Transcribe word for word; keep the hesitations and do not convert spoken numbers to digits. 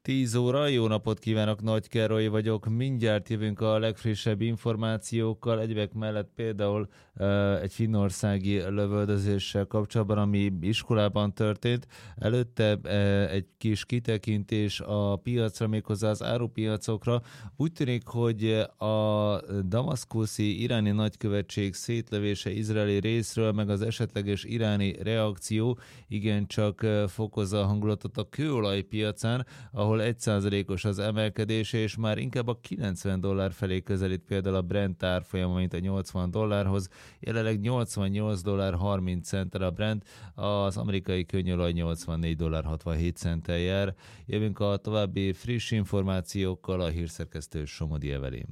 tíz óra, jó napot kívánok, Nagy Károly vagyok, mindjárt jövünk a legfrissebb információkkal, egyebek mellett például uh, egy finnországi lövöldözéssel kapcsolatban, ami iskolában történt, előtte uh, egy kis kitekintés a piacra, méghozzá az árupiacokra. Úgy tűnik, hogy a damaszkuszi iráni nagykövetség szétlövése izraeli részről, meg az esetleges iráni reakció igencsak uh, fokozza a hangulatot a kőolajpiacán, ahol egy százalékos az emelkedés, és már inkább a kilencven dollár felé közelít például a Brent árfolyama, mint a nyolcvan dollárhoz. Jelenleg nyolcvannyolc dollár harminc centtel a Brent, az amerikai könnyolaj nyolcvannégy dollár hatvanhét centtel jár. Jövünk a további friss információkkal a hírszerkesztő Somodi Evelyn.